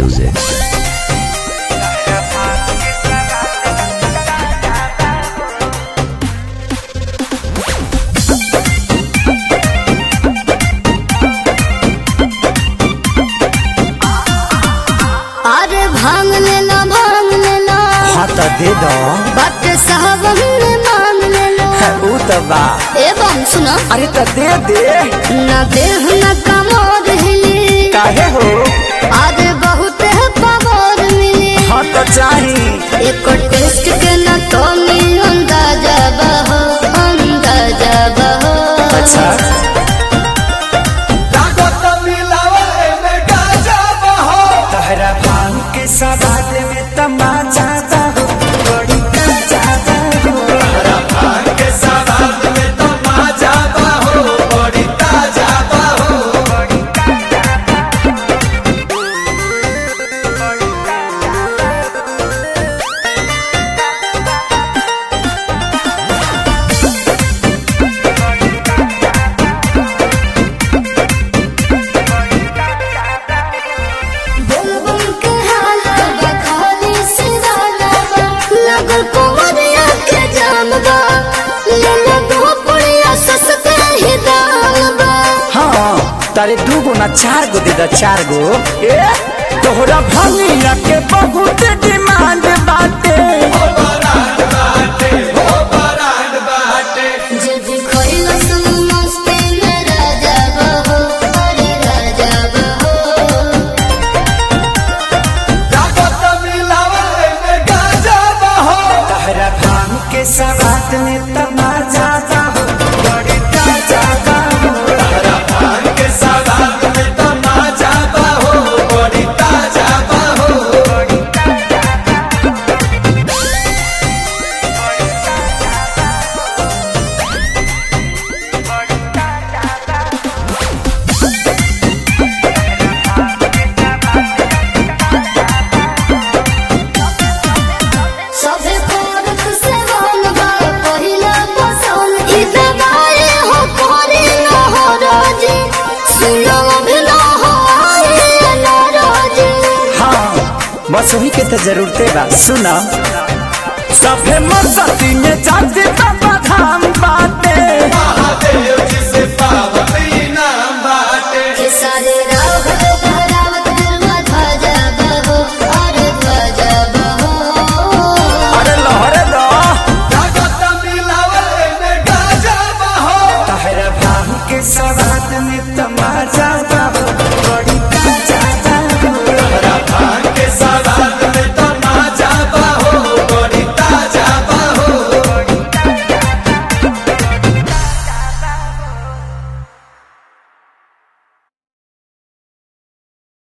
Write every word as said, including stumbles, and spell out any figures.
music. अरे भांग लेना भांग लेना हाँ तो दे दो बात साहब हमने मांग लेना ऊ तो बा एवं सुना अरे तो दे दे ना देह ना कमोर हिली काहे हो अरे बहुत है पमोर मिली हाँ तो चाही एक टेस्ट के ना तो मी अंदाजा बहो अंदाजा बहो अच्छा तहरा भांग के सवाद में तमाचा हो बड़ी जाता हो तहरा भांग के सवाद में तमाचा हो बड़ी ताजा हो बुलबुल के हाला बखाली से गाना बा लगल कुंवरिया के जाम बा ले ले दो पुड़िया सस्ते ही दाम बा हाँ तारे दू गो ना चार गो दे दा चार गो ए तोहरा भंगिया के बहुत डिमांड बाटे जब खोइला सुन मस्ती में राजा बहो अरे राजा बहो तहरा भांग के सवाद में तमाचा हो बड़ी ताजा हो तहरा भांग के सवाद में तमाचा हो बड़ी ताजा हो सबे पारक से वन बा पहिला पसंद ई दवाई हो कोरी न हो राजी सुनो भी न हो आए न राजी हाँ बस वही के तो जरूरते बा सुना सभे मस्ती में जाते बाबा धाम बाटे के सारे राव बहरावत गरवा ध्वजा बहो अरे ध्वजा बहो अरे लहरे लो तहरा भांग के सवाद में तमाचा हो बड़ी ताजा